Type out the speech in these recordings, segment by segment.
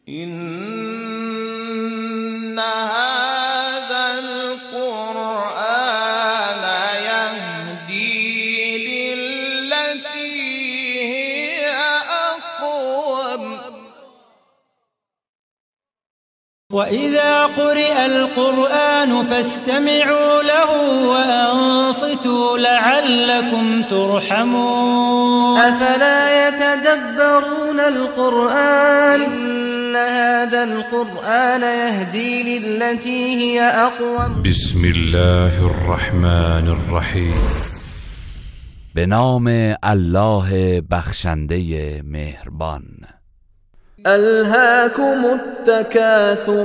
إن هذا القرآن يهدي للتي هي أقوم وإذا قرئ القرآن فاستمعوا له وأنصتوا لعلكم ترحمون أفلا يتدبرون القرآن إن هذا القرآن يهدي للتي هي أقوم بسم الله الرحمن الرحیم. به نام الله بخشنده مهربان. ألهاكم التكاثر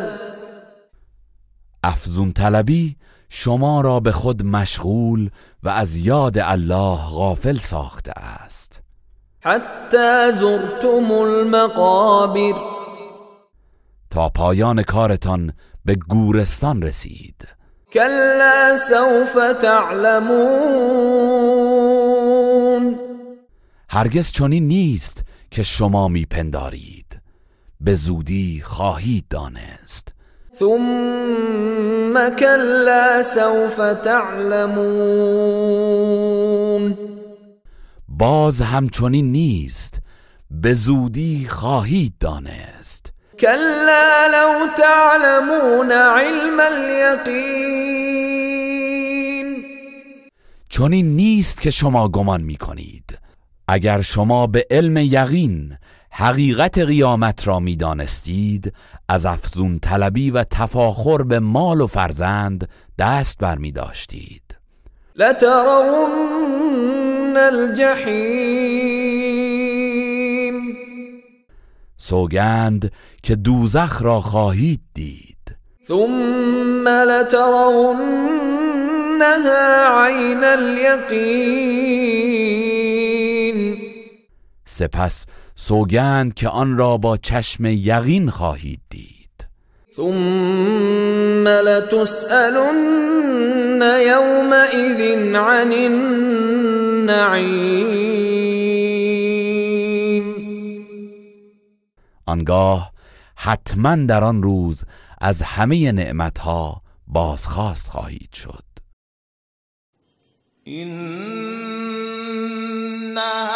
افزون طلبی شما را به خود مشغول و از یاد الله غافل ساخته است، حتى زرتم المقابر تا پایان کارتان به گورستان رسید. كلا سوف تعلمون هرگز چنین نیست که شما میپندارید، به زودی خواهید دانست. ثم كلا سوف تعلمون باز همچنین نیست، به زودی خواهید دانست. كلا لو تعلمون علم اليقين چنین نیست که شما گمان میکنید. اگر شما به علم یقین حقیقت قیامت را میدانستید، از افزون طلبی و تفاخر به مال و فرزند دست برمی داشتید. لترون الجحیم سوگند که دوزخ را خواهید دید. ثم لترونها عین الیقین سپس سوگند که آن را با چشم یقین خواهید دید. ثم لتسألن یومئذ عن النعیم آنگاه حتما در آن روز از همه نعمتها بازخواست خواهید شد. إن